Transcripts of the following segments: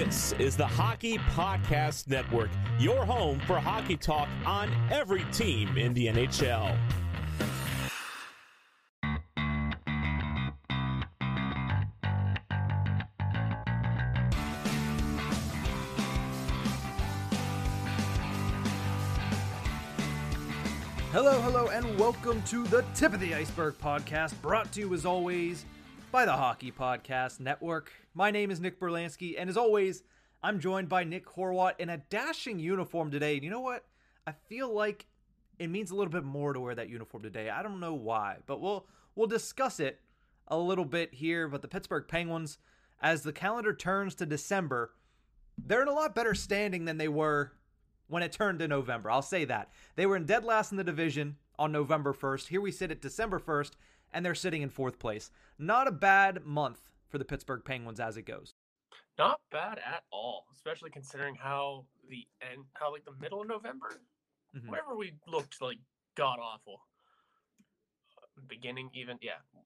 This is the Hockey Podcast Network, your home for hockey talk on every team in the NHL. Hello, and welcome to the Tip of the Iceberg podcast, brought to you as always by the Hockey Podcast Network. My name is Nick Berlansky, and as always, I'm joined by Nick Horwat in a dashing uniform today. And you know what? I feel like it means a little bit more to wear that uniform today. I don't know why, but we'll discuss it a little bit here. But the Pittsburgh Penguins, as the calendar turns to December, they're in a lot better standing than they were when it turned to November. I'll say that. They were in dead last in the division on November 1st. Here we sit at December 1st, and they're sitting in 4th place. Not a bad month for the Pittsburgh Penguins as it goes. Not bad at all, especially considering how the middle of November, wherever we looked like god awful. Beginning even,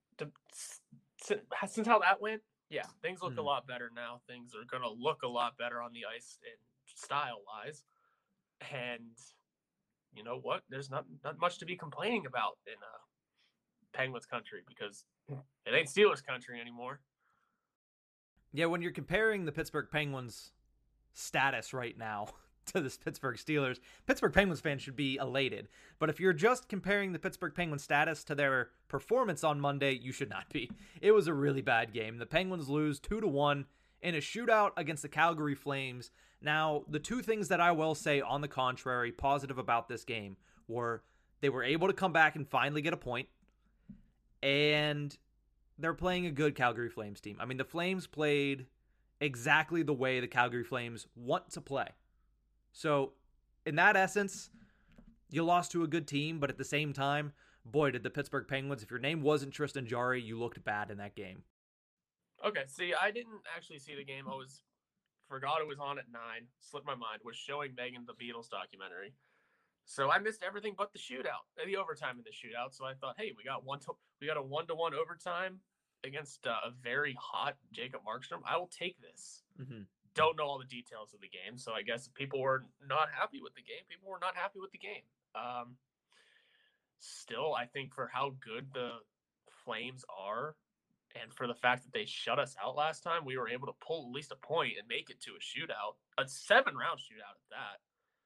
since how that went, things look a lot better now. Things are going to look a lot better on the ice and style-wise. And you know what? There's not much to be complaining about in Penguins country because it ain't Steelers country anymore. Yeah, when you're comparing the Pittsburgh Penguins status right now to the Pittsburgh Steelers, Pittsburgh Penguins fans should be elated. But if you're just comparing the Pittsburgh Penguins status to their performance on Monday, you should not be. It was a really bad game. The Penguins lose 2-1 in a shootout against the Calgary Flames. Now, the two things that I will say on the contrary, positive about this game, were they were able to come back and finally get a point, and they're playing a good Calgary Flames team. I mean, the Flames played exactly the way the Calgary Flames want to play. So, in that essence, you lost to a good team, but at the same time, boy, did the Pittsburgh Penguins, if your name wasn't Tristan Jarry, you looked bad in that game. Okay, see, I didn't actually see the game. Forgot it was on at 9, slipped my mind, was showing Megan the Beatles documentary. So I missed everything but the shootout, the overtime in the shootout. So I thought, hey, we got a 1-1 overtime against a very hot Jacob Markstrom. I will take this. Don't know all the details of the game, so I guess if people were not happy with the game, people were not happy with the game. Still, I think for how good the Flames are, and for the fact that they shut us out last time, we were able to pull at least a point and make it to a shootout, a 7-round shootout at that.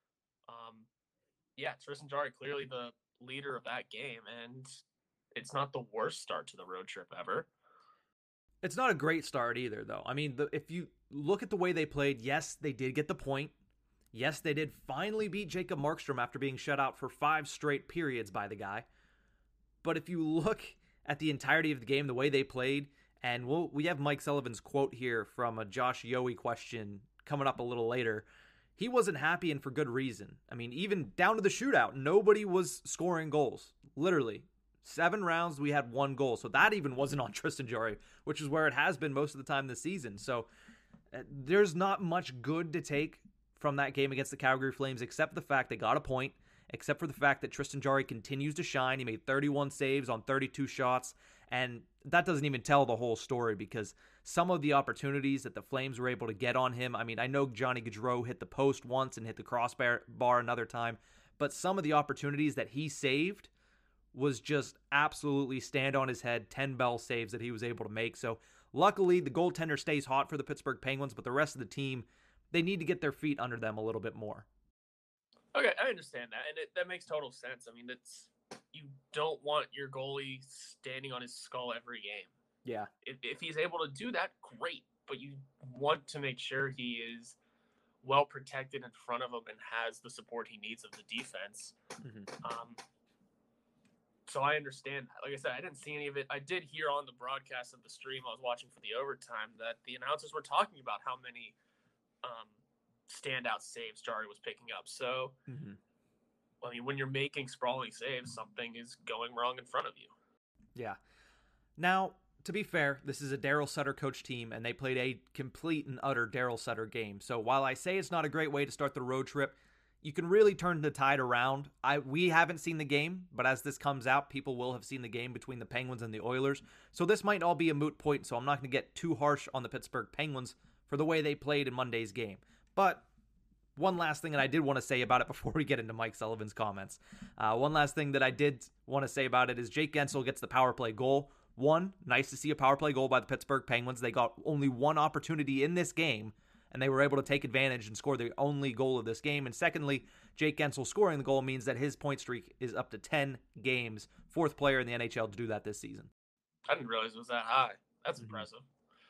Tristan Jarry clearly the leader of that game, and it's not the worst start to the road trip ever. It's not a great start either, though. I mean, if you look at the way they played, yes, they did get the point. Yes, they did finally beat Jacob Markstrom after being shut out for 5 straight periods by the guy. But if you look at the entirety of the game, the way they played, and we have Mike Sullivan's quote here from a Josh Yohe question coming up a little later. He wasn't happy, and for good reason. I mean, even down to the shootout, nobody was scoring goals. Literally. 7 rounds, we had 1 goal. So that even wasn't on Tristan Jarry, which is where it has been most of the time this season. So there's not much good to take from that game against the Calgary Flames, except the fact they got a point, except for the fact that Tristan Jarry continues to shine. He made 31 saves on 32 shots, and that doesn't even tell the whole story because some of the opportunities that the Flames were able to get on him, I mean, I know Johnny Gaudreau hit the post once and hit the crossbar another time, but some of the opportunities that he saved was just absolutely stand on his head, 10 bell saves that he was able to make. So luckily, the goaltender stays hot for the Pittsburgh Penguins, but the rest of the team, they need to get their feet under them a little bit more. Okay, I understand that, and that makes total sense. I mean, you don't want your goalie standing on his skull every game. Yeah. If he's able to do that, great, but you want to make sure he is well protected in front of him and has the support he needs of the defense. So I understand that. Like I said, I didn't see any of it. I did hear on the broadcast of the stream I was watching for the overtime that the announcers were talking about how many standout saves Jarry was picking up. So, I mean, when you're making sprawling saves, something is going wrong in front of you. Yeah. Now, to be fair, this is a Daryl Sutter coach team, and they played a complete and utter Daryl Sutter game. So while I say it's not a great way to start the road trip, you can really turn the tide around. We haven't seen the game, but as this comes out, people will have seen the game between the Penguins and the Oilers. So this might all be a moot point, so I'm not going to get too harsh on the Pittsburgh Penguins for the way they played in Monday's game. But one last thing that I did want to say about it before we get into Mike Sullivan's comments. One last thing that I did want to say about it is Jake Guentzel gets the power play goal. One, nice to see a power play goal by the Pittsburgh Penguins. They got only one opportunity in this game, and they were able to take advantage and score the only goal of this game. And secondly, Jake Guentzel scoring the goal means that his point streak is up to 10 games, fourth player in the NHL to do that this season. I didn't realize it was that high. That's impressive.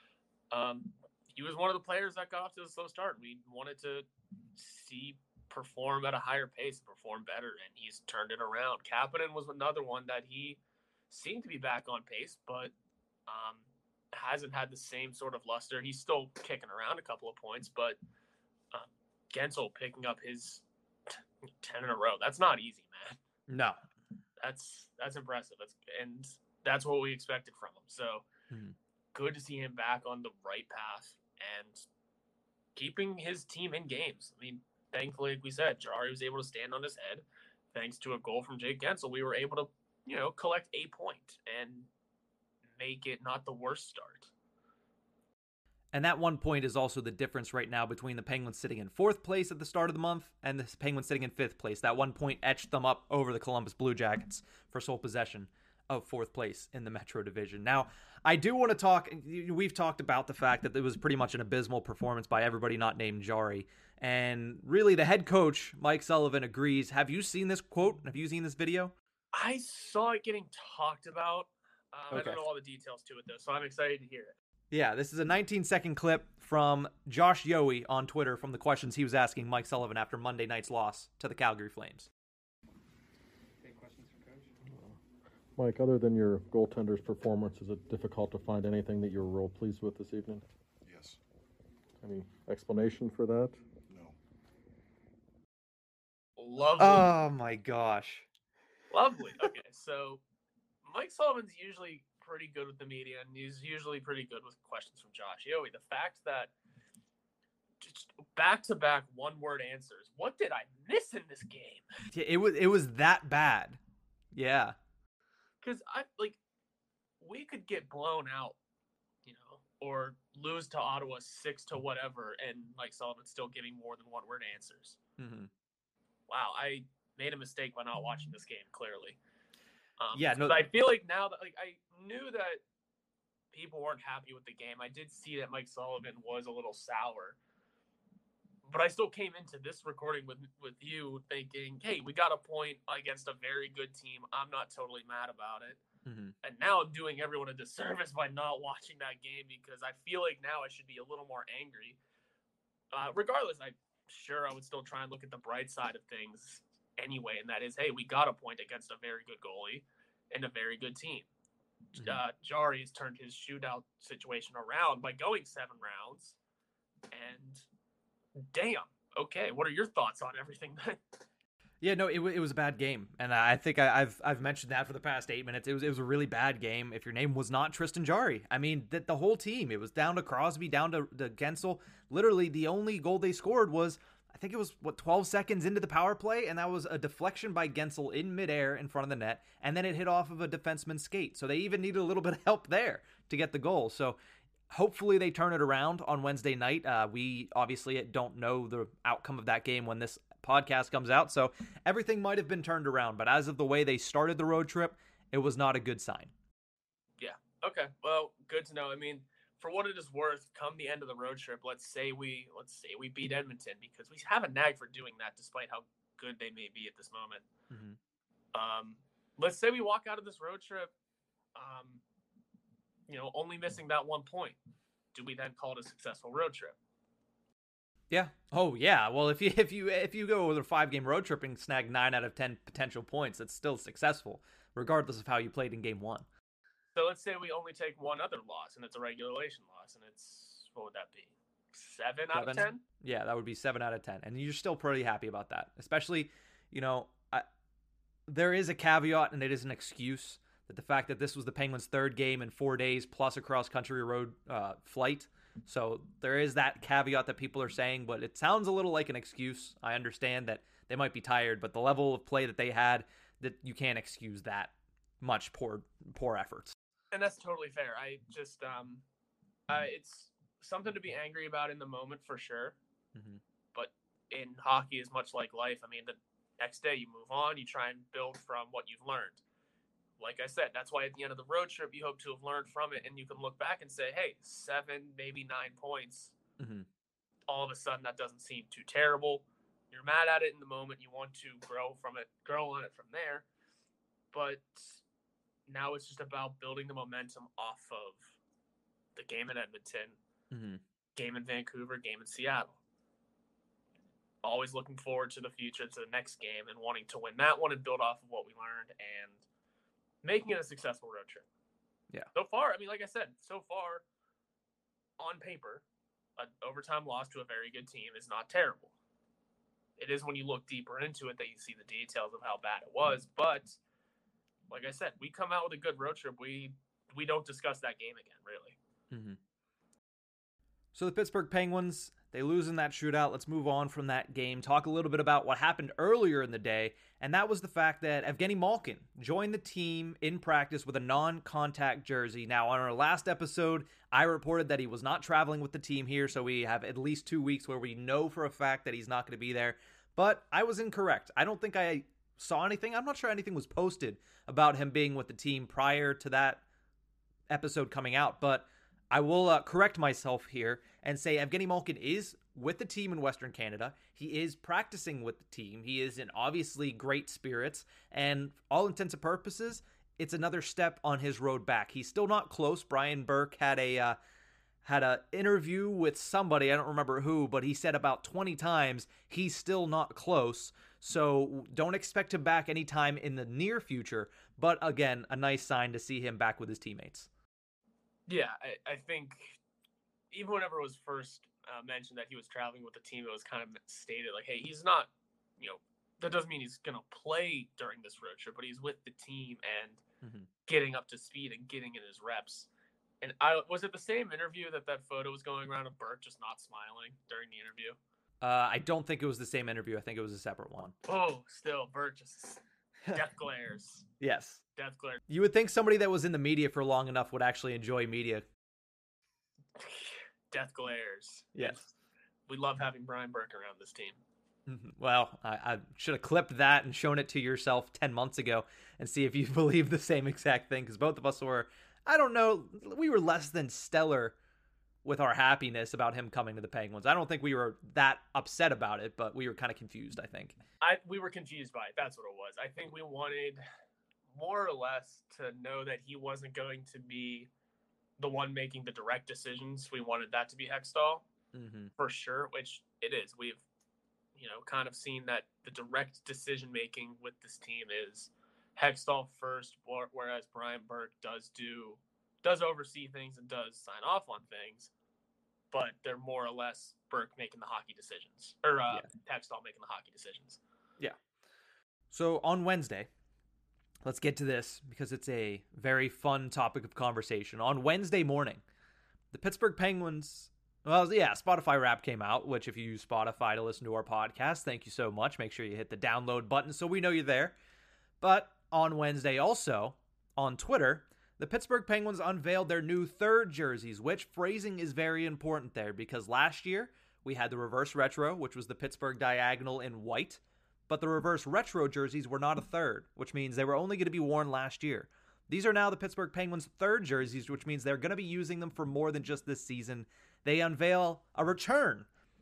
He was one of the players that got off to a slow start. We wanted to see perform at a higher pace, perform better, and he's turned it around. Kapanen was another one that he seemed to be back on pace, but hasn't had the same sort of luster. He's still kicking around a couple of points, but Guentzel picking up his 10 in a row. That's not easy, man. No. That's impressive. That's what we expected from him. So good to see him back on the right path and keeping his team in games. I mean, thankfully, like we said, Jarry was able to stand on his head. Thanks to a goal from Jake Guentzel, we were able to, collect a point and make it not the worst start. And that 1 point is also the difference right now between the Penguins sitting in fourth place at the start of the month and the Penguins sitting in fifth place. That 1 point etched them up over the Columbus Blue Jackets for sole possession of fourth place in the Metro Division. Now, I do want to talk, we've talked about the fact that it was pretty much an abysmal performance by everybody not named Jarry. And really, the head coach, Mike Sullivan, agrees. Have you seen this quote? Have you seen this video? I saw it getting talked about. Okay. I don't know all the details to it, though, so I'm excited to hear it. Yeah, this is a 19-second clip from Josh Yohe on Twitter from the questions he was asking Mike Sullivan after Monday night's loss to the Calgary Flames. Any questions for Coach? Mike, other than your goaltender's performance, is it difficult to find anything that you're real pleased with this evening? Yes. Any explanation for that? No. Lovely. Oh, my gosh. Lovely. Okay, so Mike Sullivan's usually pretty good with the media, and he's usually pretty good with questions from Josh Yohe. The fact that just back-to-back one-word answers. What did I miss in this game? Yeah, it was that bad. Yeah. Because we could get blown out, or lose to Ottawa 6 to whatever, and Mike Sullivan's still giving more than one-word answers. Mm-hmm. Wow, I made a mistake by not watching this game, clearly. No, I feel like now that I knew that people weren't happy with the game. I did see that Mike Sullivan was a little sour, but I still came into this recording with you thinking, hey, we got a point against a very good team. I'm not totally mad about it. Mm-hmm. And now I'm doing everyone a disservice by not watching that game because I feel like now I should be a little more angry. Regardless, I'm sure I would still try and look at the bright side of things anyway, and that is, hey, we got a point against a very good goalie and a very good team. Jarry has turned his shootout situation around by going 7 rounds, and damn, okay, what are your thoughts on everything then? Yeah, no, it was a bad game, and I think I've mentioned that for the past 8 minutes. It was a really bad game. If your name was not Tristan Jarry, I mean, the whole team. It was down to Crosby, down to Guentzel. Literally, the only goal they scored was, I think it was 12 seconds into the power play, and that was a deflection by Guentzel in midair in front of the net, and then it hit off of a defenseman's skate. So they even needed a little bit of help there to get the goal. So hopefully they turn it around on Wednesday night. We obviously don't know the outcome of that game when this podcast comes out, so everything might have been turned around, but as of the way they started the road trip, it was not a good sign. Yeah. Okay. Well, good to know. I mean, for what it is worth, come the end of the road trip, let's say we beat Edmonton, because we have a knack for doing that despite how good they may be at this moment. Mm-hmm. Let's say we walk out of this road trip only missing that 1 point. Do we then call it a successful road trip? Yeah. Oh, yeah. Well, if you go with a 5-game road trip and snag 9 out of 10 potential points, it's still successful, regardless of how you played in game 1. So let's say we only take one other loss, and it's a regulation loss, and it's, what would that be? 7 out of 10? Yeah, that would be 7 out of 10, and you're still pretty happy about that. Especially, there is a caveat, and it is an excuse that the fact that this was the Penguins' 3rd game in 4 days plus a cross-country road flight. So there is that caveat that people are saying, but it sounds a little like an excuse. I understand that they might be tired, but the level of play that they had, that you can't excuse that much poor efforts. And that's totally fair. I just, it's something to be angry about in the moment for sure. Mhm. But in hockey is much like life. I mean, the next day you move on, you try and build from what you've learned. Like I said, that's why at the end of the road trip, you hope to have learned from it, and you can look back and say, hey, 7, maybe 9 points. Mhm. All of a sudden, that doesn't seem too terrible. You're mad at it in the moment. You want to grow from it, grow on it from there. But now it's just about building the momentum off of the game in Edmonton, Mhm. game in Vancouver, game in Seattle. Always looking forward to the future, to the next game, and wanting to win that one and build off of what we learned and making it a successful road trip. Yeah. So far, I mean, like I said, so far, on paper, an overtime loss to a very good team is not terrible. It is when you look deeper into it that you see the details of how bad it was. But, like I said, we come out with a good road trip. We don't discuss that game again, really. Mm-hmm. So the Pittsburgh Penguins, they lose in that shootout. Let's move on from that game. Talk a little bit about what happened earlier in the day, and that was the fact that Evgeny Malkin joined the team in practice with a non-contact jersey. Now, on our last episode, I reported that he was not traveling with the team here, so we have at least 2 weeks where we know for a fact that he's not going to be there. But I was incorrect. I don't think I saw anything. I'm not sure anything was posted about him being with the team prior to that episode coming out, but I will correct myself here and say Evgeny Malkin is with the team in Western Canada. He is practicing with the team. He is in obviously great spirits, and all intents and purposes, it's another step on his road back. He's still not close. Brian Burke had a interview with somebody, I don't remember who, but he said about 20 times he's still not close. So don't expect him back anytime in the near future. But again, a nice sign to see him back with his teammates. Yeah, I think even whenever it was first mentioned that he was traveling with the team, it was kind of stated like, hey, he's not, that doesn't mean he's going to play during this road trip, but he's with the team and getting up to speed and getting in his reps. And was it the same interview that photo was going around of Burke just not smiling during the interview? I don't think it was the same interview. I think it was a separate one. Oh, still, Burke just death glares. Yes. Death glares. You would think somebody that was in the media for long enough would actually enjoy media. Death glares. Yes. We love having Brian Burke around this team. Well, I should have clipped that and shown it to yourself 10 months ago and see if you believe the same exact thing, because both of us were, I don't know, we were less than stellar with our happiness about him coming to the Penguins. I don't think we were that upset about it, but we were kind of confused, I think. We were confused by it. That's what it was. I think we wanted more or less to know that he wasn't going to be the one making the direct decisions. We wanted that to be Hextall for sure, which it is. We've, kind of seen that the direct decision making with this team is Hextall first, whereas Brian Burke does oversee things and does sign off on things, but they're more or less Burke making the hockey decisions, or Hextall making the hockey decisions. Yeah. So on Wednesday, let's get to this because it's a very fun topic of conversation. On Wednesday morning, the Pittsburgh Penguins, Spotify Wrap came out, which if you use Spotify to listen to our podcast, thank you so much. Make sure you hit the download button so we know you're there. But on Wednesday also, on Twitter, the Pittsburgh Penguins unveiled their new third jerseys, which phrasing is very important there because last year we had the reverse retro, which was the Pittsburgh diagonal in white, but the reverse retro jerseys were not a third, which means they were only going to be worn last year. These are now the Pittsburgh Penguins' third jerseys, which means they're going to be using them for more than just this season. They unveil a return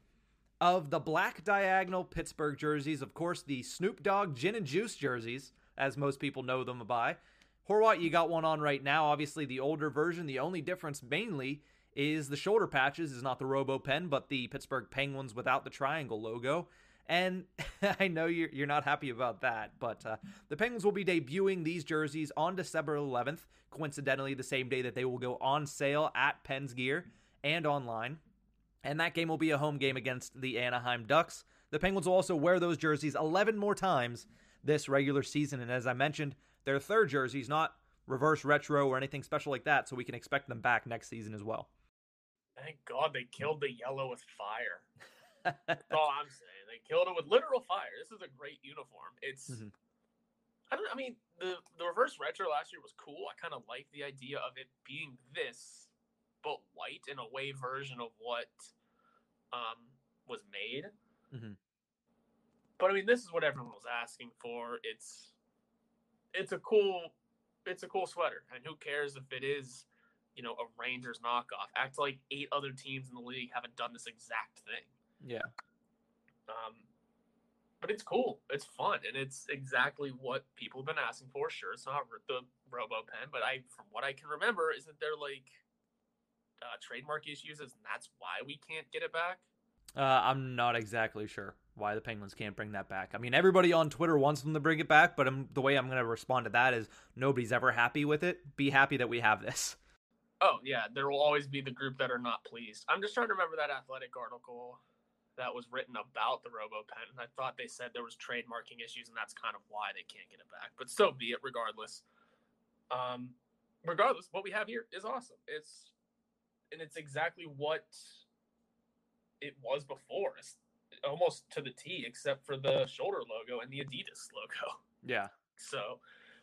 of the black diagonal Pittsburgh jerseys, of course, the Snoop Dogg Gin and Juice jerseys, as most people know them by. Horwat, you got one on right now. Obviously, the older version. The only difference mainly is the shoulder patches is not the RoboPen, but the Pittsburgh Penguins without the triangle logo. And I know you're not happy about that, but the Penguins will be debuting these jerseys on December 11th, coincidentally the same day that they will go on sale at Pens Gear and online. And that game will be a home game against the Anaheim Ducks. The Penguins will also wear those jerseys 11 more times this regular season. And as I mentioned, their third jerseys, not reverse retro or anything special like that, so we can expect them back next season as well. Thank God they killed the yellow with fire. That's all I'm saying. They killed it with literal fire. This is a great uniform. It's, the reverse retro last year was cool. I kind of like the idea of it being this, but white, an away version of what was made. Mm-hmm. But I mean, this is what everyone was asking for. It's a cool sweater, and who cares if it is, a Rangers knockoff? Act like 8 other teams in the league haven't done this exact thing. Yeah. But it's cool. It's fun, and it's exactly what people have been asking for. Sure, it's not the Robo pen, but from what I can remember, isn't there trademark issues, and that's why we can't get it back? I'm not exactly sure why the Penguins can't bring that back. I mean, everybody on Twitter wants them to bring it back, but the way I'm going to respond to that is nobody's ever happy with it. Be happy that we have this. Oh, yeah, there will always be the group that are not pleased. I'm just trying to remember that Athletic article that was written about the RoboPen, and I thought they said there was trademarking issues, and that's kind of why they can't get it back. But so be it, regardless. Regardless, what we have here is awesome. It's exactly what it was before. It's almost to the T, except for the shoulder logo and the Adidas logo. Yeah. So,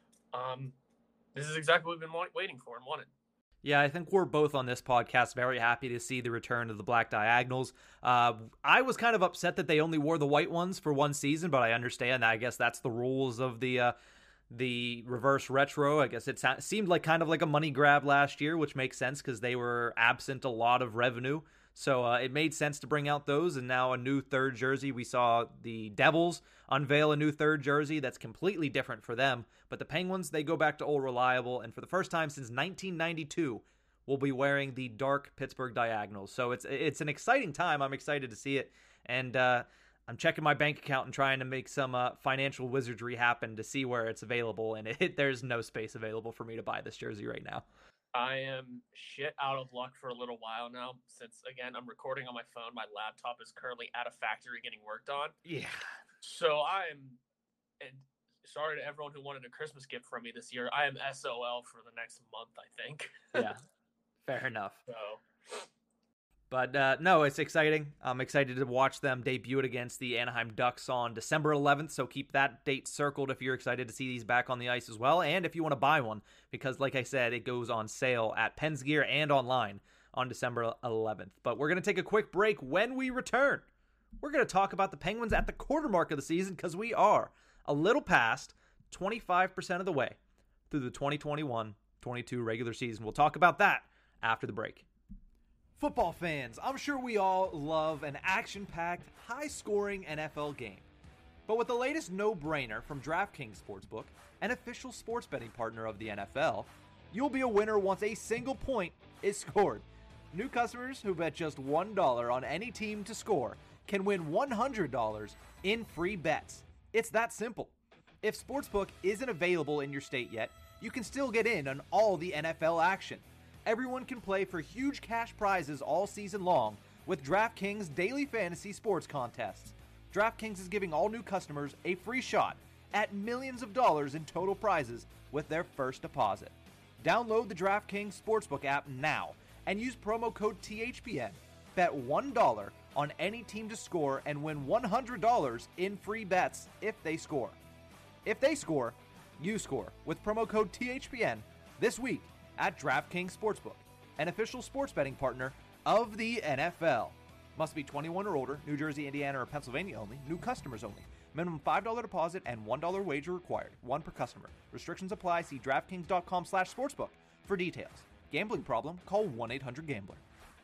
this is exactly what we've been waiting for and wanted. Yeah, I think we're both on this podcast very happy to see the return of the Black Diagonals. I was kind of upset that they only wore the white ones for one season, but I understand that. I guess that's the rules of the reverse retro. I guess it seemed like kind of like a money grab last year, which makes sense because they were absent a lot of revenue. So it made sense to bring out those, and now a new third jersey. We saw the Devils unveil a new third jersey that's completely different for them. But the Penguins, they go back to old reliable, and for the first time since 1992, will be wearing the dark Pittsburgh Diagonals. So it's an exciting time. I'm excited to see it, and I'm checking my bank account and trying to make some financial wizardry happen to see where it's available, and there's no space available for me to buy this jersey right now. I am shit out of luck for a little while now, since, again, I'm recording on my phone. My laptop is currently at a factory getting worked on. Yeah. So and sorry to everyone who wanted a Christmas gift from me this year, I am SOL for the next month, I think. Yeah, fair enough. So, But no, it's exciting. I'm excited to watch them debut it against the Anaheim Ducks on December 11th, so keep that date circled if you're excited to see these back on the ice as well, and if you want to buy one, because like I said, it goes on sale at Pens Gear and online on December 11th. But we're going to take a quick break. When we return, we're going to talk about the Penguins at the quarter mark of the season, because we are a little past 25% of the way through the 2021-22 regular season. We'll talk about that after the break. Football fans, I'm sure we all love an action-packed, high-scoring NFL game. But with the latest no-brainer from DraftKings Sportsbook, an official sports betting partner of the NFL, you'll be a winner once a single point is scored. New customers who bet just $1 on any team to score can win $100 in free bets. It's that simple. If Sportsbook isn't available in your state yet, you can still get in on all the NFL action. Everyone can play for huge cash prizes all season long with DraftKings daily fantasy sports contests. DraftKings is giving all new customers a free shot at millions of dollars in total prizes with their first deposit. Download the DraftKings Sportsbook app now and use promo code THPN. Bet $1 on any team to score and win $100 in free bets if they score. If they score, you score with promo code THPN this week at DraftKings Sportsbook, an official sports betting partner of the NFL. Must be 21 or older, New Jersey, Indiana, or Pennsylvania only, new customers only. Minimum $5 deposit and $1 wager required, one per customer. Restrictions apply. See DraftKings.com/sportsbook for details. Gambling problem? Call 1-800-GAMBLER.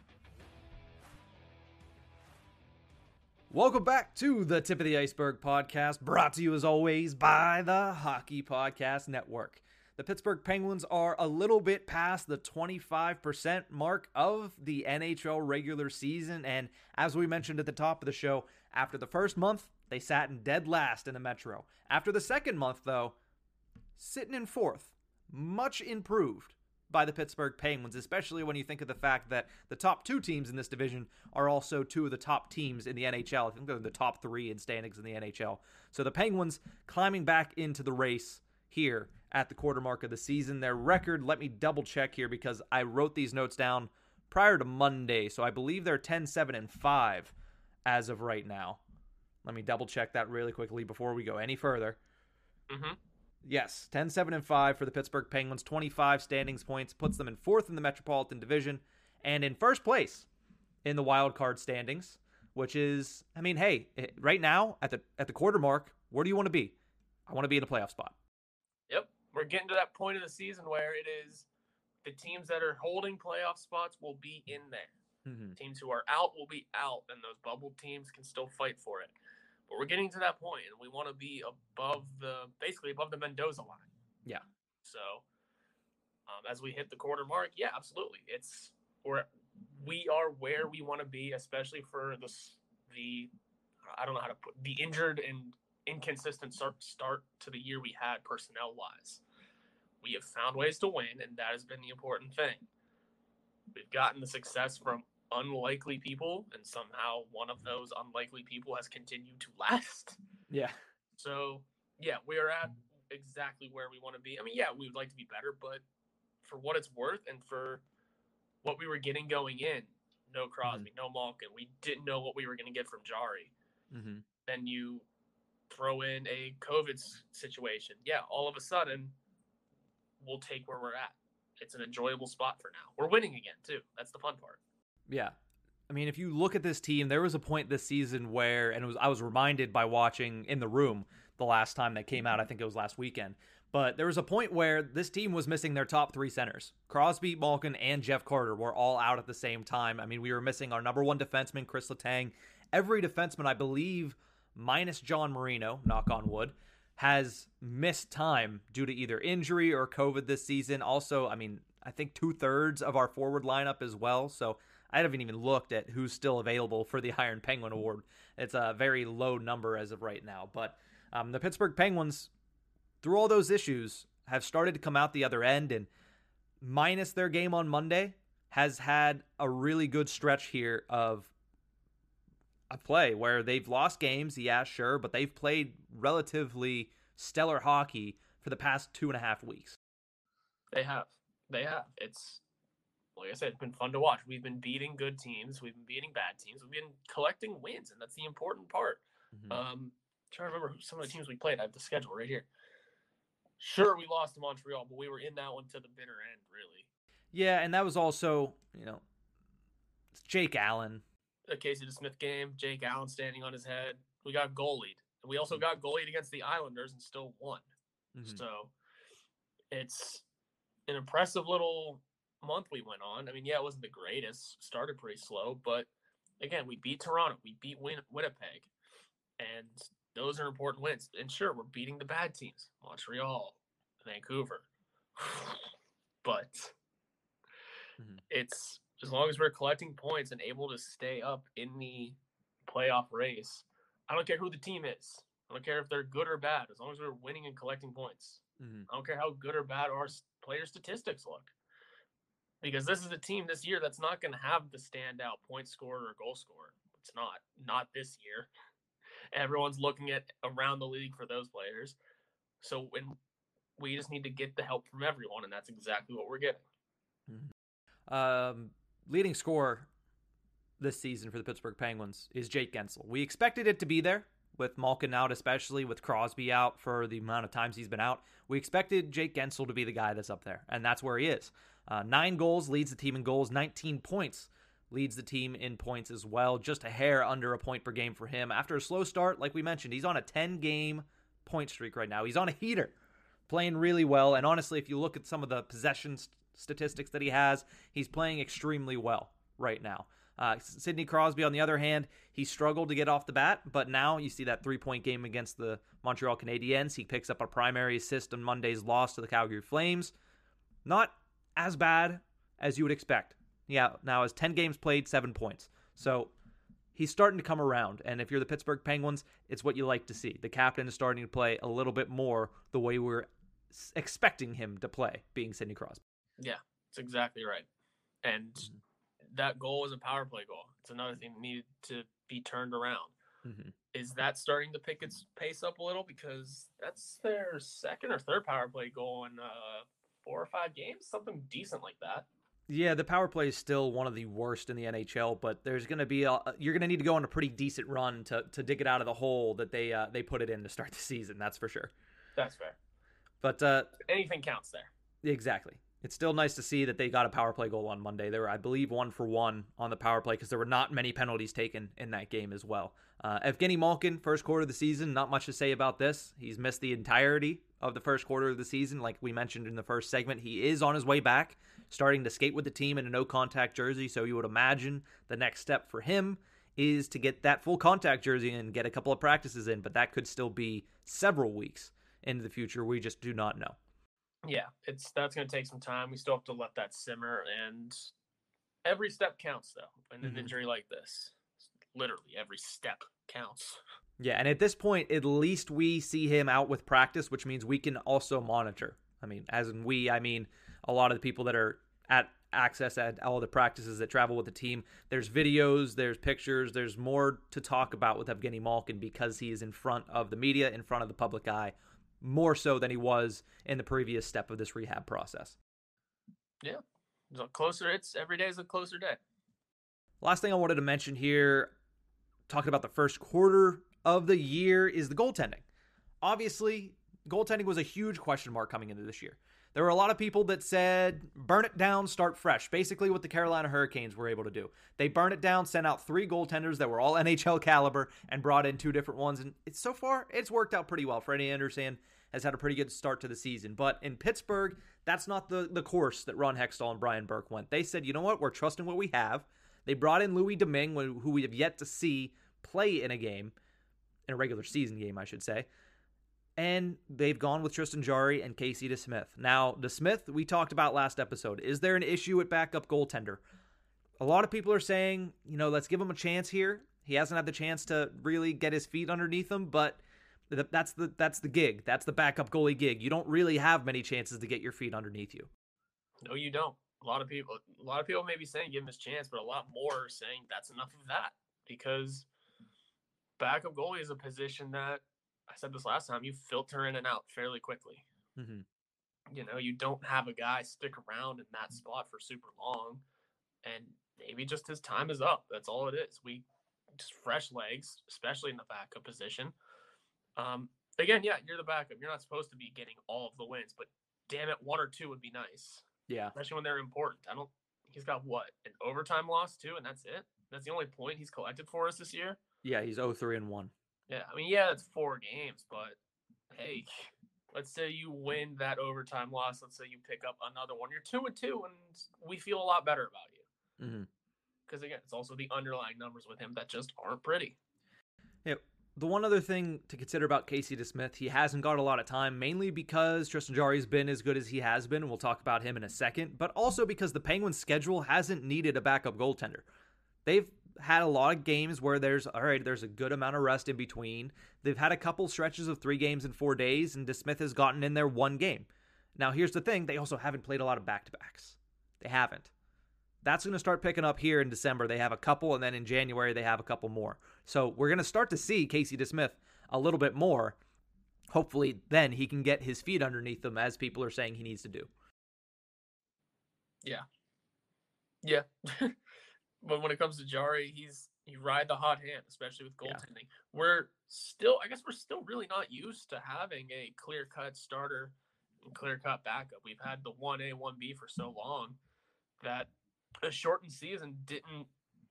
Welcome back to the Tip of the Iceberg podcast, brought to you as always by the Hockey Podcast Network. The Pittsburgh Penguins are a little bit past the 25% mark of the NHL regular season, and as we mentioned at the top of the show, after the first month, they sat in dead last in the Metro. After the second month, though, sitting in fourth, much improved by the Pittsburgh Penguins, especially when you think of the fact that the top two teams in this division are also two of the top teams in the NHL. I think they're the top three in standings in the NHL. So the Penguins climbing back into the race here at the quarter mark of the season. Their record, let me double check here because I wrote these notes down prior to Monday, so I believe they're 10-7-5 as of right now. Let me double check that really quickly before we go any further. Mm-hmm. Yes, 10-7-5 for the Pittsburgh Penguins, 25 standings points, puts them in fourth in the Metropolitan Division, and in first place in the wild card standings, which is, I mean, hey, right now at the quarter mark, where do you want to be? I want to be in a playoff spot. Yep. We're getting to that point of the season where it is the teams that are holding playoff spots will be in there. Mm-hmm. Teams who are out will be out, and those bubble teams can still fight for it. But we're getting to that point, and we want to be basically above the Mendoza line. Yeah. So as we hit the quarter mark, yeah, absolutely. We are where we want to be, especially for the I don't know how to put the injured and inconsistent start to the year we had personnel wise. We have found ways to win, and that has been the important thing. We've gotten the success from unlikely people, and somehow one of those unlikely people has continued to last. Yeah. So, yeah, we are at exactly where we want to be. I mean, yeah, we would like to be better, but for what it's worth and for what we were getting going in, no Crosby, no Malkin, we didn't know what we were going to get from Jari. Mm-hmm. Then you throw in a COVID situation. Yeah, all of a sudden, we'll take where we're at. It's an enjoyable spot for now. We're winning again, too. That's the fun part. Yeah. I mean, if you look at this team, there was a point this season where, and I was reminded by watching In the Room the last time that came out, I think it was last weekend, but there was a point where this team was missing their top three centers. Crosby, Malkin, and Jeff Carter were all out at the same time. I mean, we were missing our number one defenseman, Chris Letang. Every defenseman, I believe, minus John Marino, knock on wood, has missed time due to either injury or COVID this season. Also, I mean, I think 2/3 of our forward lineup as well. So I haven't even looked at who's still available for the Iron Penguin Award. It's a very low number as of right now. But the Pittsburgh Penguins, through all those issues, have started to come out the other end, and minus their game on Monday, has had a really good stretch here of a play where they've lost games, yeah, sure, but they've played relatively stellar hockey for the past 2.5 weeks. They have. It's, like I said, it's been fun to watch. We've been beating good teams. We've been beating bad teams. We've been collecting wins, and that's the important part. Mm-hmm. Trying to remember some of the teams we played. I have the schedule right here. Sure, we lost to Montreal, but we were in that one to the bitter end, really. Yeah, and that was also, Jake Allen. The Casey DeSmith game, Jake Allen standing on his head. We got goalied. And we also got goalied against the Islanders and still won. Mm-hmm. So it's an impressive little month we went on. I mean, yeah, it wasn't the greatest. Started pretty slow, but again, we beat Toronto. We beat Winnipeg. And those are important wins. And sure, we're beating the bad teams. Montreal, Vancouver. But it's, as long as we're collecting points and able to stay up in the playoff race, I don't care who the team is. I don't care if they're good or bad. As long as we're winning and collecting points. I don't care how good or bad our player statistics look. Because this is a team this year that's not going to have the standout point scorer or goal scorer. It's not. Not this year. Everyone's looking at around the league for those players. So we just need to get the help from everyone, and that's exactly what we're getting. Leading scorer this season for the Pittsburgh Penguins is Jake Gensel. We expected it to be there with Malkin out, especially with Crosby out for the amount of times he's been out. We expected Jake Gensel to be the guy that's up there, and that's where he is. 9 goals, leads the team in goals. 19 points, leads the team in points as well. Just a hair under a point per game for him. After a slow start, like we mentioned, he's on a 10-game point streak right now. He's on a heater, playing really well. And honestly, if you look at some of the possession statistics that he has, he's playing extremely well right now. Sidney Crosby, on the other hand, he struggled to get off the bat, but now you see that 3-point game against the Montreal Canadiens. He picks up a primary assist on Monday's loss to the Calgary Flames. Not as bad as you would expect. Yeah, now has 10 games played, 7 points. So he's starting to come around, and if you're the Pittsburgh Penguins, it's what you like to see. The captain is starting to play a little bit more the way we're expecting him to play, being Sidney Crosby. Yeah, that's exactly right. And that goal is a power play goal. It's another thing that needed to be turned around. Is that starting to pick its pace up a little? Because that's their second or third power play goal in 4 or 5 games, something decent like that. Yeah, the power play is still one of the worst in the NHL, but there's going to be you're going to need to go on a pretty decent run to dig it out of the hole that they put it in to start the season. That's for sure. That's fair. But anything counts there. Exactly. It's still nice to see that they got a power play goal on Monday. They were, I believe, 1-for-1 on the power play because there were not many penalties taken in that game as well. Evgeny Malkin, first quarter of the season, not much to say about this. He's missed the entirety of the first quarter of the season. Like we mentioned in the first segment, he is on his way back, starting to skate with the team in a no-contact jersey, so you would imagine the next step for him is to get that full contact jersey and get a couple of practices in, but that could still be several weeks into the future. We just do not know. Yeah, that's going to take some time. We still have to let that simmer, and every step counts, though, in an injury like this. Literally, every step counts. Yeah, and at this point, at least we see him out with practice, which means we can also monitor. I mean, as in we, I mean a lot of the people that are at access at all the practices that travel with the team. There's videos, there's pictures, there's more to talk about with Evgeny Malkin because he is in front of the media, in front of the public eye, more so than he was in the previous step of this rehab process. Yeah, so closer. Every day is a closer day. Last thing I wanted to mention here, talking about the first quarter of the year, is the goaltending. Obviously, goaltending was a huge question mark coming into this year. There were a lot of people that said, burn it down, start fresh. Basically what the Carolina Hurricanes were able to do. They burned it down, sent out 3 goaltenders that were all NHL caliber, and brought in 2 different ones. And so far, it's worked out pretty well. Freddie Anderson has had a pretty good start to the season. But in Pittsburgh, that's not the course that Ron Hextall and Brian Burke went. They said, you know what, we're trusting what we have. They brought in Louis Domingue, who we have yet to see play in a game, in a regular season game, I should say. And they've gone with Tristan Jarry and Casey DeSmith. Now, DeSmith, we talked about last episode. Is there an issue at backup goaltender? A lot of people are saying, let's give him a chance here. He hasn't had the chance to really get his feet underneath him, but that's the gig. That's the backup goalie gig. You don't really have many chances to get your feet underneath you. No, you don't. A lot of people may be saying give him his chance, but a lot more are saying that's enough of that because backup goalie is a position that, I said this last time, you filter in and out fairly quickly. Mm-hmm. You don't have a guy stick around in that spot for super long, and maybe just his time is up. That's all it is. We just fresh legs, especially in the backup position. Again, yeah, you're the backup. You're not supposed to be getting all of the wins, but damn it, 1 or 2 would be nice. Yeah, especially when they're important. He's got an overtime loss too, and that's it. That's the only point he's collected for us this year. Yeah, he's 0-3-1. Yeah, I mean, yeah, it's 4 games, but hey, let's say you win that overtime loss. Let's say you pick up another one. You're 2-2, and we feel a lot better about you. Mm-hmm. Because again, it's also the underlying numbers with him that just aren't pretty. Yeah. The one other thing to consider about Casey DeSmith, he hasn't got a lot of time, mainly because Tristan Jarry's been as good as he has been, and we'll talk about him in a second, but also because the Penguins' schedule hasn't needed a backup goaltender. They've had a lot of games where there's a good amount of rest in between. They've had a couple stretches of 3 games in 4 days, and DeSmith has gotten in there 1 game. Now, here's the thing. They also haven't played a lot of back-to-backs. They haven't. That's going to start picking up here in December. They have a couple, and then in January they have a couple more. So we're going to start to see Casey DeSmith a little bit more. Hopefully, then he can get his feet underneath him, as people are saying he needs to do. Yeah. Yeah. But when it comes to Jarry, you ride the hot hand, especially with goaltending. Yeah. We're still really not used to having a clear-cut starter and clear-cut backup. We've had the 1A, 1B for so long that a shortened season didn't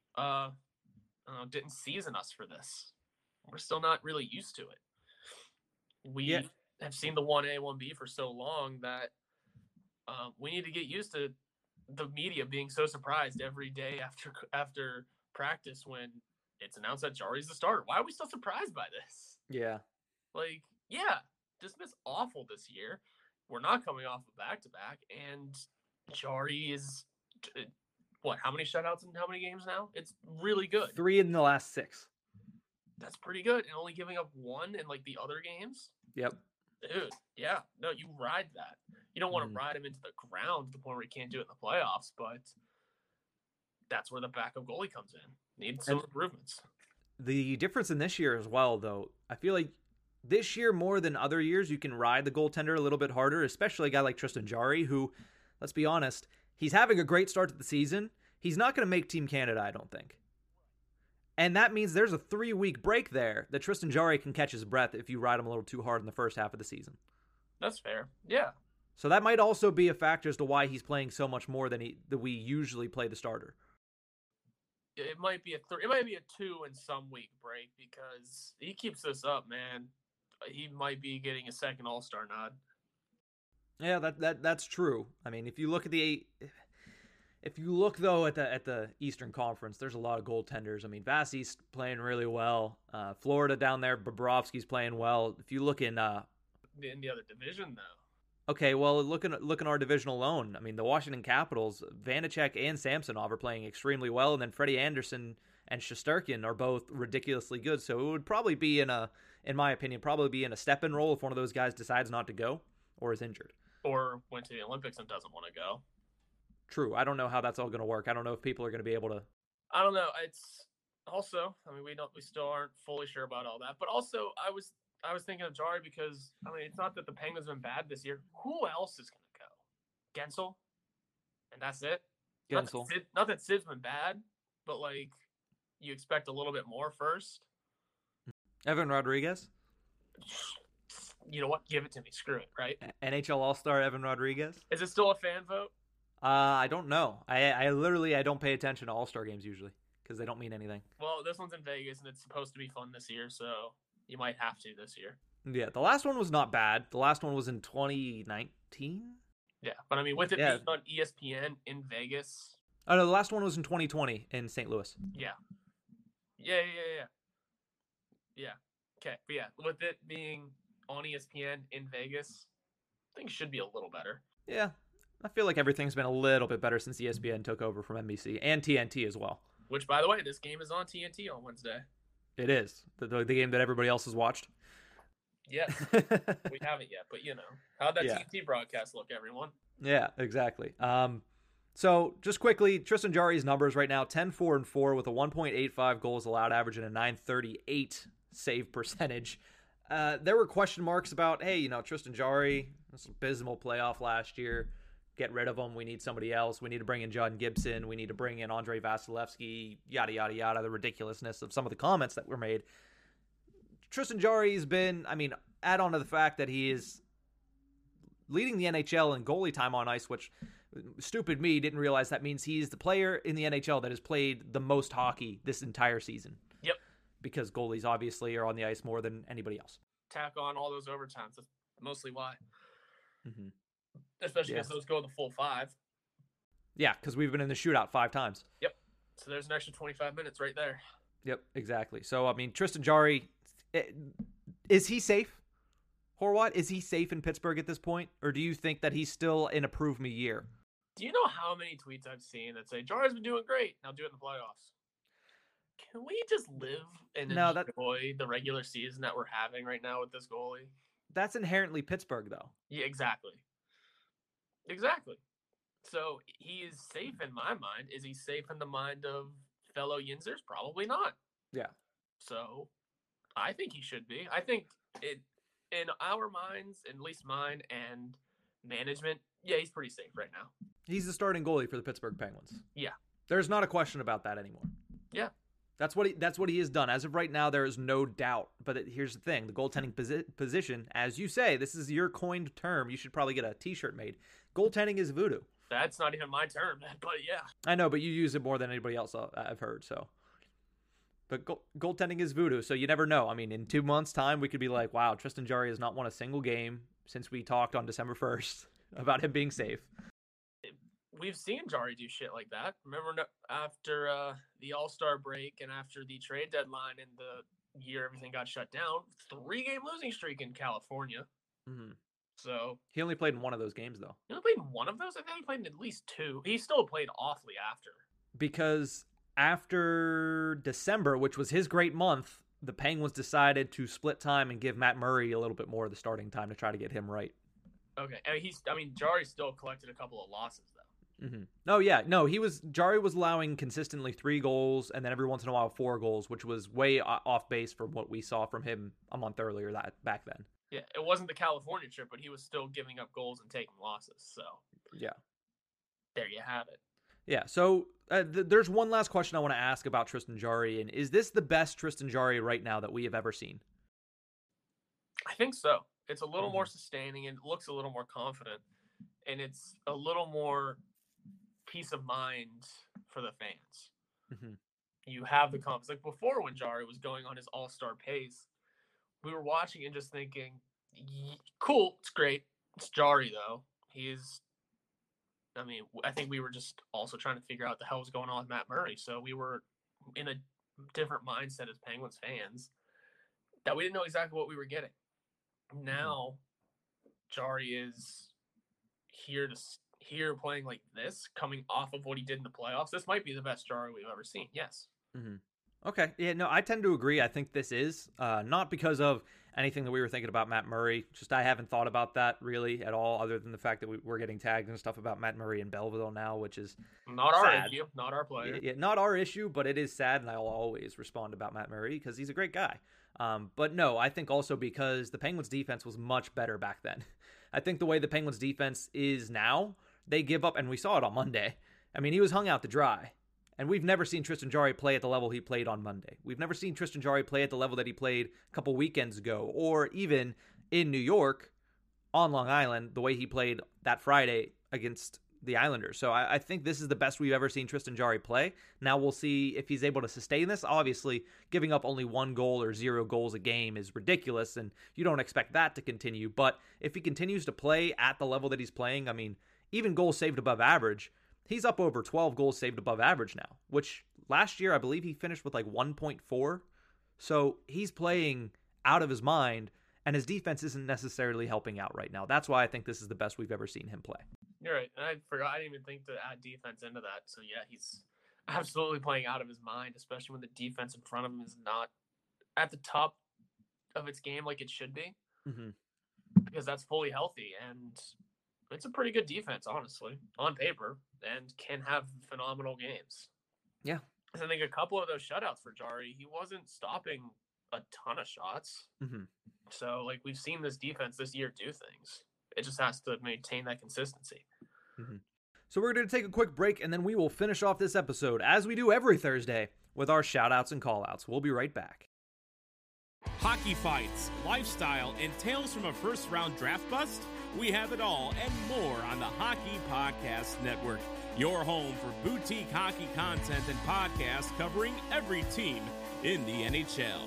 season us for this. We're still not really used to it. We have seen the 1A, 1B for so long that we need to get used to the media being so surprised every day after practice when it's announced that Jarry's the starter. Why are we still surprised by this? Yeah. DeSmith's awful this year. We're not coming off a back-to-back, and Jarry is how many shutouts in how many games now? It's really good. 3 in the last 6. That's pretty good. And only giving up 1 in the other games? Yep. Dude, yeah. No, you ride that. You don't want to ride him into the ground to the point where he can't do it in the playoffs, but that's where the backup goalie comes in. Needs some improvements. The difference in this year as well, though, I feel like this year more than other years, you can ride the goaltender a little bit harder, especially a guy like Tristan Jarry, who, let's be honest, he's having a great start to the season. He's not going to make Team Canada, I don't think. And that means there's a 3-week break there that Tristan Jarry can catch his breath if you ride him a little too hard in the first half of the season. That's fair. Yeah. So that might also be a factor as to why he's playing so much more than we usually play the starter. It might be it might be a 2 in some week break because he keeps this up, man. He might be getting a second All-Star nod. Yeah, that's true. I mean, if you look though at the Eastern Conference, there's a lot of goaltenders. I mean, Vasi's playing really well. Florida down there, Bobrovsky's playing well. If you look in the other division, though. Okay, well, look in our division alone. I mean, the Washington Capitals, Vanacek and Samsonov are playing extremely well, and then Freddie Anderson and Shesterkin are both ridiculously good. So it would probably be in my opinion, a step-in role if one of those guys decides not to go or is injured. Or went to the Olympics and doesn't want to go. True. I don't know how that's all going to work. I don't know if people are going to be able to. I don't know. It's also, I mean, we still aren't fully sure about all that. But also, I was thinking of Jarry because, I mean, it's not that the Penguins have been bad this year. Who else is going to go? Gensel? And that's it? Gensel. Not that Sid's been bad, but, like, you expect a little bit more first. Evan Rodriguez? You know what? Give it to me. Screw it, right? NHL All-Star Evan Rodriguez? Is it still a fan vote? I don't know. I literally don't pay attention to All-Star games usually because they don't mean anything. Well, this one's in Vegas, and it's supposed to be fun this year, so you might have to this year. Yeah, the last one was not bad. The last one was in 2019? Yeah, but I mean, with it being on ESPN in Vegas. Oh, no, the last one was in 2020 in St. Louis. Yeah. Okay, but yeah, with it being on ESPN in Vegas, things should be a little better. Yeah, I feel like everything's been a little bit better since ESPN took over from NBC and TNT as well. Which, by the way, this game is on TNT on Wednesday. It is. The game that everybody else has watched? Yes. We haven't yet, but you know. How'd that TNT broadcast look, everyone? Yeah, exactly. So, just quickly, Tristan Jarry's numbers right now, 10-4-4 with a 1.85 goals allowed average and a .938 save percentage. There were question marks about, hey, you know, Tristan Jarry, this abysmal playoff last year. Get rid of him. We need somebody else. We need to bring in John Gibson. We need to bring in Andrei Vasilevsky, yada, yada, yada, the ridiculousness of some of the comments that were made. Tristan Jarry's been, I mean, add on to the fact that he is leading the NHL in goalie time on ice, which stupid me didn't realize that means he's the player in the NHL that has played the most hockey this entire season. Yep. Because goalies obviously are on the ice more than anybody else. Tack on all those overtimes. That's mostly why. Mm-hmm. Especially because those go the full 5. Yeah, because we've been in the shootout 5 times. Yep. So there's an extra 25 minutes right there. Yep, exactly. So, I mean, Tristan Jarry, is he safe? Horwat, is he safe in Pittsburgh at this point? Or do you think that he's still in a prove me year? Do you know how many tweets I've seen that say, Jarry's been doing great, now do it in the playoffs? Can we just live and enjoy the regular season that we're having right now with this goalie? That's inherently Pittsburgh, though. Yeah, exactly. Exactly. So he is safe in my mind. Is he safe in the mind of fellow Yinzers? Probably not. Yeah. So I think he should be. I think it in our minds, at least mine and management, yeah, he's pretty safe right now. He's the starting goalie for the Pittsburgh Penguins. Yeah. There's not a question about that anymore. Yeah. That's what he has done. As of right now, there is no doubt. But here's the thing. The goaltending position, as you say, this is your coined term. You should probably get a t-shirt made. Goaltending is voodoo. That's not even my term, but yeah. I know, but you use it more than anybody else I've heard, so. But goaltending is voodoo, so you never know. I mean, in 2 months' time, we could be like, wow, Tristan Jarry has not won a single game since we talked on December 1st about him being safe. We've seen Jarry do shit like that. Remember after the All-Star break and after the trade deadline and the year everything got shut down, 3-game losing streak in California. Mm-hmm. So he only played in one of those games, though. He only played in one of those? I think he played in at least 2. He still played awfully after. Because after December, which was his great month, the Penguins decided to split time and give Matt Murray a little bit more of the starting time to try to get him right. Okay. And Jarry still collected a couple of losses, though. Mm-hmm. Oh, yeah. No, Jarry was allowing consistently 3 goals and then every once in a while 4 goals, which was way off base from what we saw from him a month earlier back then. Yeah, it wasn't the California trip, but he was still giving up goals and taking losses. So, yeah. There you have it. Yeah, so there's one last question I want to ask about Tristan Jarry, and is this the best Tristan Jarry right now that we have ever seen? I think so. It's a little more sustaining and it looks a little more confident. and it's a little more peace of mind for the fans. Mm-hmm. You have the confidence. Like before, when Jari was going on his all-star pace, we were watching and just thinking, cool, it's great. It's Jari, though. I think we were just also trying to figure out what the hell was going on with Matt Murray. So we were in a different mindset as Penguins fans that we didn't know exactly what we were getting. Now, Jari is here playing like this, coming off of what he did in the playoffs. This might be the best Jari we've ever seen. Yes. Mm-hmm. Okay. Yeah, no, I tend to agree. I think this is not because of anything that we were thinking about Matt Murray. Just I haven't thought about that really at all, other than the fact that we're getting tagged and stuff about Matt Murray in Belleville now, which is not our sad. issue, not our player. Yeah, not our issue, but it is sad, and I'll always respond about Matt Murray because he's a great guy. But no, I think also because the Penguins' defense was much better back then. I think the way the Penguins' defense is now, they give up, and we saw it on Monday. I mean, he was hung out to dry. And we've never seen Tristan Jarry play at the level he played on Monday. We've never seen Tristan Jarry play at the level that he played a couple weekends ago, or even in New York on Long Island, the way he played that Friday against the Islanders. So I think this is the best we've ever seen Tristan Jarry play. Now we'll see if he's able to sustain this. Obviously, giving up only 1 goal or 0 goals a game is ridiculous, and you don't expect that to continue. But if he continues to play at the level that he's playing, I mean, even goals saved above average, he's up over 12 goals saved above average now, which last year I believe he finished with like 1.4. So he's playing out of his mind, and his defense isn't necessarily helping out right now. That's why I think this is the best we've ever seen him play. You're right. And I forgot. I didn't even think to add defense into that. So yeah, he's absolutely playing out of his mind, especially when the defense in front of him is not at the top of its game like it should be, because that's fully healthy. And it's a pretty good defense, honestly, on paper, and can have phenomenal games. Yeah. I think a couple of those shutouts for Jari, he wasn't stopping a ton of shots. So, like, we've seen this defense this year do things. It just has to maintain that consistency. So we're going to take a quick break, and then we will finish off this episode, as we do every Thursday, with our shout-outs and call-outs. We'll be right back. Hockey fights, lifestyle, and tales from a first-round draft bust? We have it all and more on the Hockey Podcast Network, your home for boutique hockey content and podcasts covering every team in the NHL.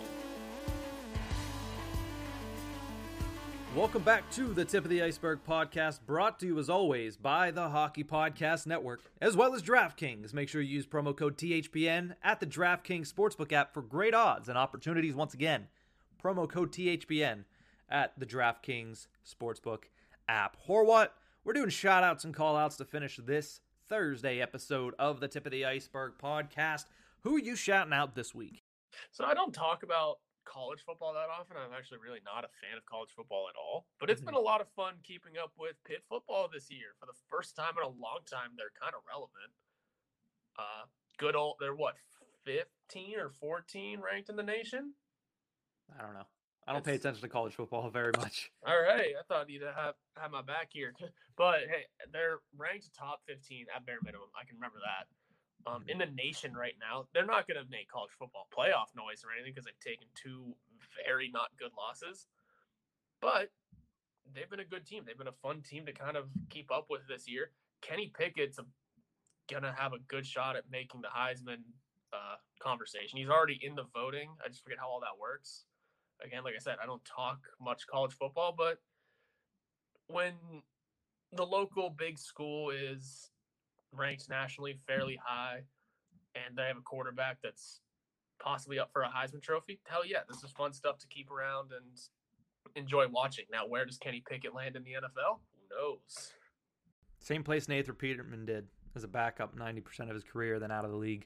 Welcome back to the Tip of the Iceberg podcast, brought to you as always by the Hockey Podcast Network, as well as DraftKings. Make sure you use promo code THPN at the DraftKings Sportsbook app for great odds and opportunities. Once again, promo code THPN at the DraftKings Sportsbook app. Horwat, we're doing shout-outs and call-outs to finish this Thursday episode of the Tip of the Iceberg podcast. Who are you shouting out this week? So I don't talk about college football that often. I'm actually really not a fan of college football at all. But it's been a lot of fun keeping up with Pitt football this year. For the first time in a long time, they're kind of relevant. They're what, 15 or 14 ranked in the nation? I don't know. I don't pay attention to college football very much. All right. I thought you'd have my back here. But, hey, they're ranked top 15 at bare minimum. I can remember that. In the nation right now, they're not going to make college football playoff noise or anything because they've taken 2 very not good losses. But they've been a good team. They've been a fun team to kind of keep up with this year. Kenny Pickett's going to have a good shot at making the Heisman conversation. He's already in the voting. I just forget how all that works. Again, like I said, I don't talk much college football, but when the local big school is ranked nationally fairly high and they have a quarterback that's possibly up for a Heisman Trophy, hell yeah, this is fun stuff to keep around and enjoy watching. Now, where does Kenny Pickett land in the NFL? Who knows? Same place Nathan Peterman did as a backup 90% of his career, then out of the league.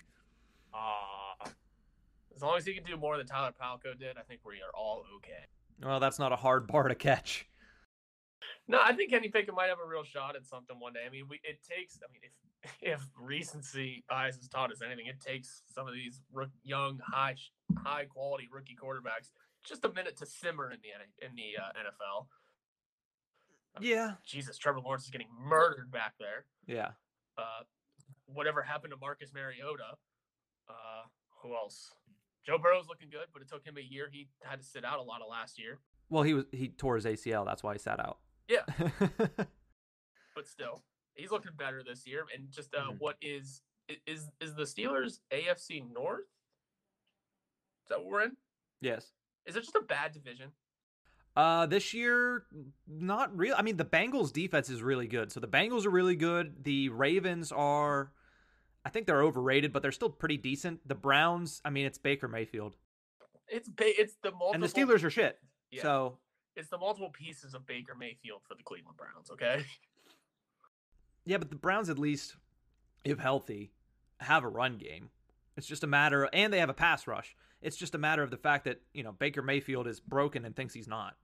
As long as he can do more than Tyler Palko did, I think we are all okay. Well, that's not a hard bar to catch. No, I think Kenny Pickett might have a real shot at something one day. I mean, if recency bias has taught us anything, it takes some of these young, high quality rookie quarterbacks just a minute to simmer in the NFL. Yeah. Jesus, Trevor Lawrence is getting murdered back there. Yeah. Whatever happened to Marcus Mariota? Who else? Joe Burrow's looking good, but it took him a year. He had to sit out a lot of last year. Well, he tore his ACL. That's why he sat out. Yeah. but still, he's looking better this year. And just Mhm. what is the Steelers AFC North? Is that what we're in? Yes. Is it just a bad division? This year, not real. I mean, the Bengals defense is really good. So the Bengals are really good. The Ravens are, I think they're overrated, but they're still pretty decent. The Browns, I mean, it's Baker Mayfield. It's the multiple. And the Steelers are shit. Yeah. So it's the multiple pieces of Baker Mayfield for the Cleveland Browns, okay? yeah, but the Browns at least, if healthy, have a run game. It's just a matter, and they have a pass rush. It's just a matter of the fact that, Baker Mayfield is broken and thinks he's not.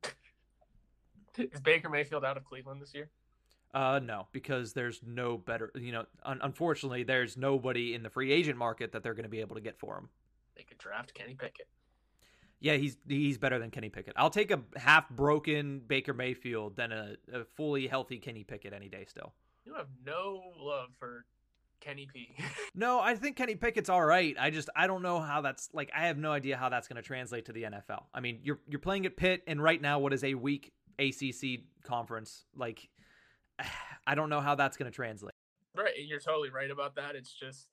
Is Baker Mayfield out of Cleveland this year? No, because there's no better, unfortunately, there's nobody in the free agent market that they're going to be able to get for him. They could draft Kenny Pickett. Yeah, he's better than Kenny Pickett. I'll take a half-broken Baker Mayfield than a fully healthy Kenny Pickett any day still. You have no love for Kenny P. No, I think Kenny Pickett's all right. I don't know how that's like. I have no idea how that's going to translate to the NFL. I mean, you're playing at Pitt, and right now, what is a weak ACC conference? Like, I don't know how that's going to translate. Right, you're totally right about that. It's just,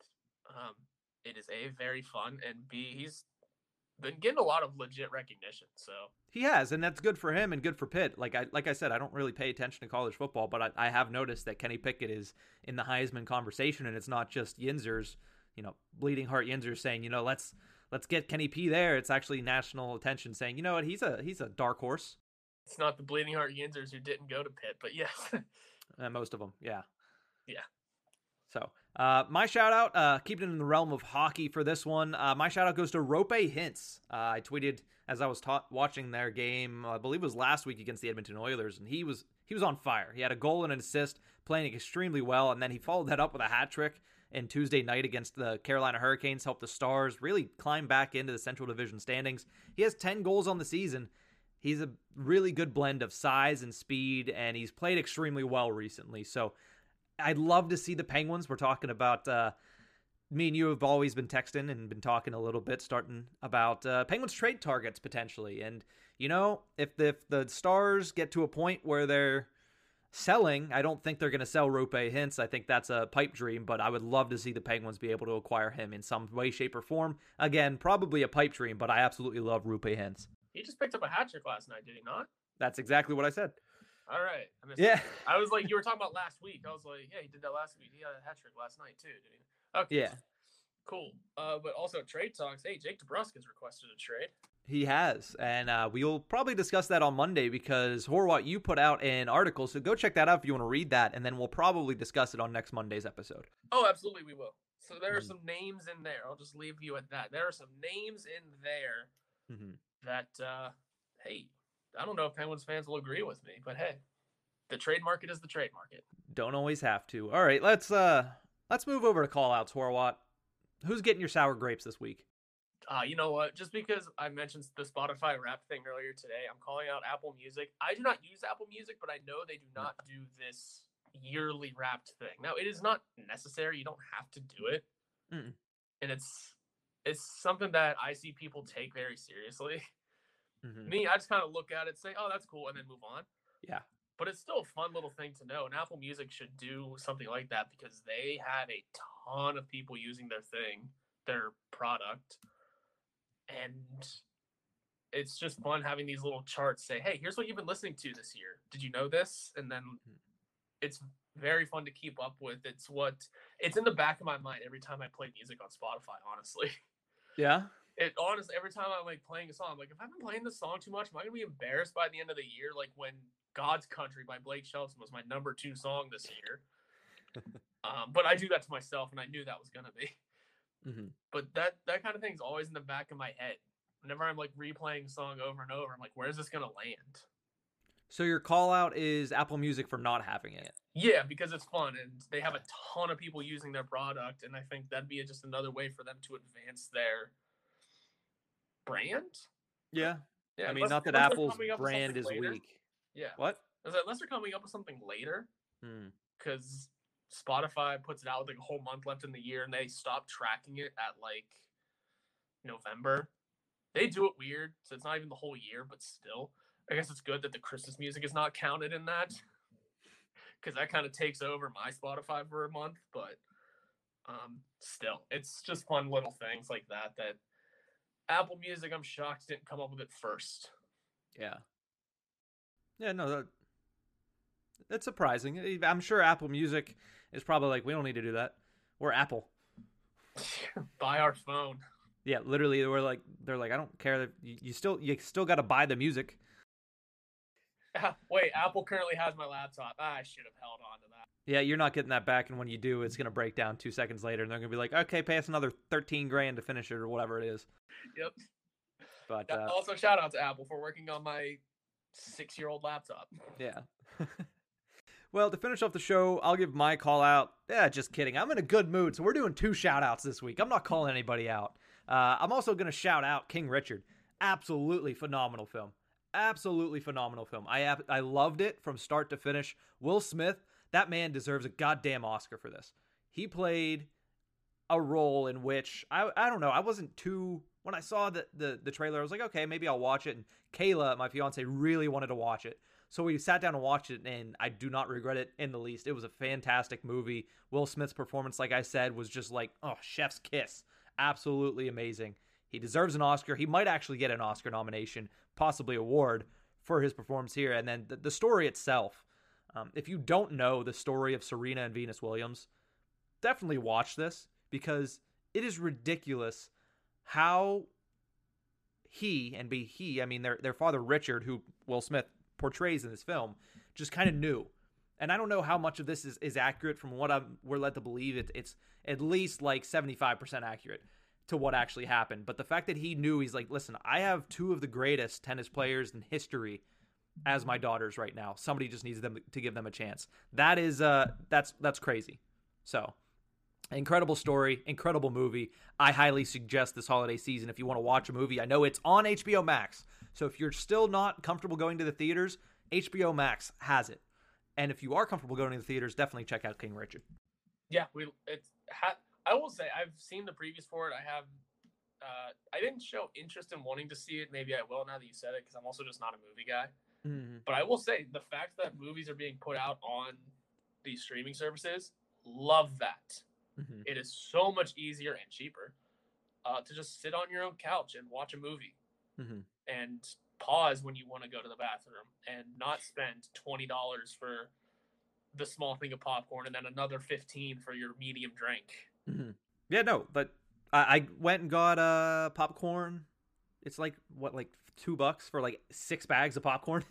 it is A, very fun, and B, he's been getting a lot of legit recognition. So he has, and that's good for him and good for Pitt. Like I said, I don't really pay attention to college football, but I have noticed that Kenny Pickett is in the Heisman conversation, and it's not just Yinzers, bleeding heart Yinzers saying, let's get Kenny P there. It's actually national attention saying, you know what, he's a dark horse. It's not the bleeding heart Yinzers who didn't go to Pitt, but yes. Most of them, yeah. Yeah. So, my shout out, keeping it in the realm of hockey for this one, my shout out goes to Rope Hintz. I tweeted as I was watching their game, I believe it was last week against the Edmonton Oilers, and he was on fire. He had a goal and an assist, playing extremely well, and then he followed that up with a hat trick in Tuesday night against the Carolina Hurricanes, helped the Stars really climb back into the Central Division standings. He has 10 goals on the season. He's a really good blend of size and speed, and he's played extremely well recently. So I'd love to see the Penguins. We're talking about, me and you have always been texting and been talking a little bit, starting about Penguins trade targets potentially. And, if the Stars get to a point where they're selling, I don't think they're going to sell Rope Hintz. I think that's a pipe dream, but I would love to see the Penguins be able to acquire him in some way, shape, or form. Again, probably a pipe dream, but I absolutely love Rope Hintz. He just picked up a hat trick last night, did he not? That's exactly what I said. All right. Yeah. I was like, you were talking about last week. I was like, yeah, he did that last week. He had a hat trick last night, too, did he? Okay. Yeah. Cool. But also trade talks. Hey, Jake DeBrusk has requested a trade. He has, and we'll probably discuss that on Monday because, Horwat, you put out an article, so go check that out if you want to read that, and then we'll probably discuss it on next Monday's episode. Oh, absolutely, we will. So there are some names in there. I'll just leave you at that. There are some names in there that, hey, I don't know if Penguins fans will agree with me, but hey, the trade market is the trade market. Don't always have to. All right, let's move over to call-outs, Horwat. Who's getting your sour grapes this week? You know what? Just because I mentioned the Spotify rap thing earlier today, I'm calling out Apple Music. I do not use Apple Music, but I know they do not do this yearly wrapped thing. Now, it is not necessary. You don't have to do it. And it's something that I see people take very seriously. Me, I just kind of look at it, say, oh, that's cool, and then move on. Yeah. But it's still a fun little thing to know. And Apple Music should do something like that because they have a ton of people using their product. And it's just fun having these little charts say, hey, here's what you've been listening to this year. Did you know this? And then it's very fun to keep up with. It's in the back of my mind every time I play music on Spotify, honestly. Yeah. Honestly, every time I'm like playing a song, I'm like, if I've been playing this song too much, am I going to be embarrassed by the end of the year? Like when God's Country by Blake Shelton was my number 2 song this year. But I do that to myself, and I knew that was going to be. But that kind of thing's always in the back of my head. Whenever I'm like replaying a song over and over, I'm like, where's this going to land? So your call out is Apple Music for not having it. Yeah, because it's fun, and they have a ton of people using their product, and I think that'd be just another way for them to advance their brand. Yeah. Yeah. I mean, not that Apple's brand is weak. Yeah. What? Unless they're coming up with something later, because Spotify puts it out with like a whole month left in the year, and they stop tracking it at like November. They do it weird, so it's not even the whole year, but still. I guess it's good that the Christmas music is not counted in that. because that kind of takes over my Spotify for a month. But still, it's just fun little things like that Apple Music, I'm shocked, didn't come up with it first. Yeah. Yeah, no, that's surprising. I'm sure Apple Music is probably like, we don't need to do that. We're Apple. Buy our phone. Yeah, literally, they're like, I don't care. You still got to buy the music. Wait, Apple currently has my laptop. I should have held on to that. Yeah, you're not getting that back, and when you do, it's gonna break down 2 seconds later, and they're gonna be like, okay, pay us another $13,000 to finish it or whatever it is. Yep. But also, shout out to Apple for working on my 6-year-old laptop. Yeah. Well, to finish off the show, I'll give my call out. Yeah, just kidding. I'm in a good mood, so we're doing 2 shout outs this week. I'm not calling anybody out. I'm also going to shout out King Richard. Absolutely phenomenal film. Absolutely phenomenal film. I loved it from start to finish. Will Smith, that man deserves a goddamn Oscar for this. He played a role in which, I don't know, I wasn't too... When I saw the trailer, I was like, okay, maybe I'll watch it. And Kayla, my fiance, really wanted to watch it. So we sat down and watched it, and I do not regret it in the least. It was a fantastic movie. Will Smith's performance, like I said, was just like, oh, chef's kiss. Absolutely amazing. He deserves an Oscar. He might actually get an Oscar nomination, possibly award, for his performance here. And then the story itself, if you don't know the story of Serena and Venus Williams, definitely watch this, because it is ridiculous how I mean their father Richard, who Will Smith portrays in this film, just kind of knew. And I don't know how much of this is accurate. From what we're led to believe, it's at least like 75% accurate to what actually happened. But the fact that he knew, he's like, listen, I have 2 of the greatest tennis players in history as my daughters right now. Somebody just needs them to give them a chance. That is that's crazy. So, incredible story, incredible movie. I highly suggest this holiday season, if you want to watch a movie. I know it's on HBO Max, so if you're still not comfortable going to the theaters, HBO Max has it. And if you are comfortable going to the theaters, definitely check out King Richard. Yeah, I will say I've seen the previews for it. I didn't show interest in wanting to see it. Maybe I will now that you said it, because I'm also just not a movie guy. Mm-hmm. But I will say the fact that movies are being put out on these streaming services, love that. Mm-hmm. It is so much easier and cheaper to just sit on your own couch and watch a movie and pause when you want to go to the bathroom and not spend $20 for the small thing of popcorn and then another $15 for your medium drink. Mm-hmm. Yeah, no, but I went and got popcorn. It's like $2 for like 6 bags of popcorn,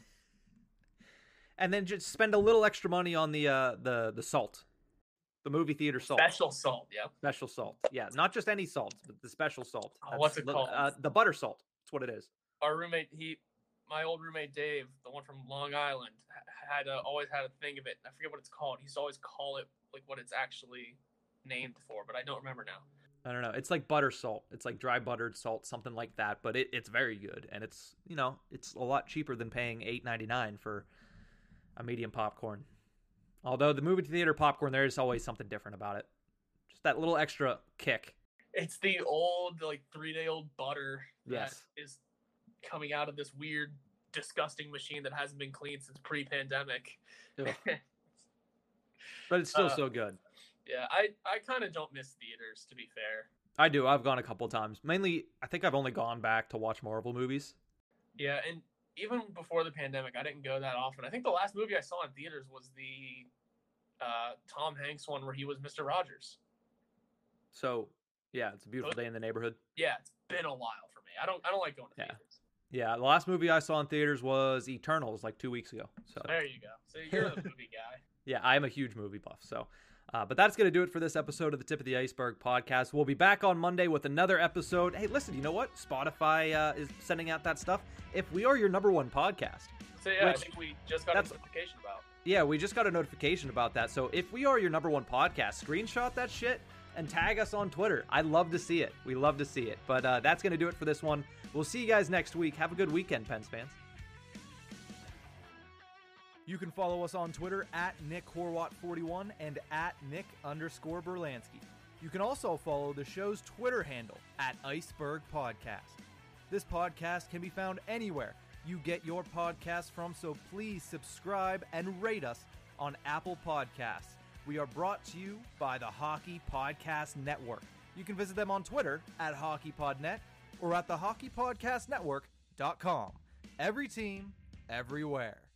and then just spend a little extra money on the salt. The movie theater salt. Special salt, yeah. Special salt. Yeah, not just any salt, but the special salt. What's it called? The butter salt. That's what it is. Our roommate, my old roommate Dave, the one from Long Island, always had a thing of it. I forget what it's called. He used to always call it like what it's actually named for, but I don't remember now. I don't know. It's like butter salt. It's like dry buttered salt, something like that. But it's very good, and it's a lot cheaper than paying $8.99 for a medium popcorn. Although the movie theater popcorn, there is always something different about it. Just that little extra kick. It's the old, 3-day-old butter that Yes. is coming out of this weird, disgusting machine that hasn't been cleaned since pre-pandemic. Ugh. But it's still so good. Yeah, I kind of don't miss theaters, to be fair. I do. I've gone a couple times. Mainly, I think I've only gone back to watch Marvel movies. Yeah, and even before the pandemic, I didn't go that often. I think the last movie I saw in theaters was the Tom Hanks one where he was Mr. Rogers. So, yeah, it's a beautiful day in the neighborhood. Yeah, it's been a while for me. I don't like going to theaters. Yeah, the last movie I saw in theaters was Eternals, like 2 weeks ago. So there you go. So you're the movie guy. Yeah, I'm a huge movie buff. So, but that's going to do it for this episode of the Tip of the Iceberg podcast. We'll be back on Monday with another episode. Hey, listen, you know what? Spotify is sending out that stuff. If we are your #1 podcast. So yeah, I think we just got a notification about. Yeah, we just got a notification about that. So if we are your #1 podcast, screenshot that shit and tag us on Twitter. I'd love to see it. We love to see it. But that's going to do it for this one. We'll see you guys next week. Have a good weekend, Pens fans. You can follow us on Twitter at NickHorwat41 and at Nick_Berlansky. You can also follow the show's Twitter handle at Iceberg Podcast. This podcast can be found anywhere you get your podcasts from, so please subscribe and rate us on Apple Podcasts. We are brought to you by the Hockey Podcast Network. You can visit them on Twitter at HockeyPodNet or at thehockeypodcastnetwork.com. Every team, everywhere.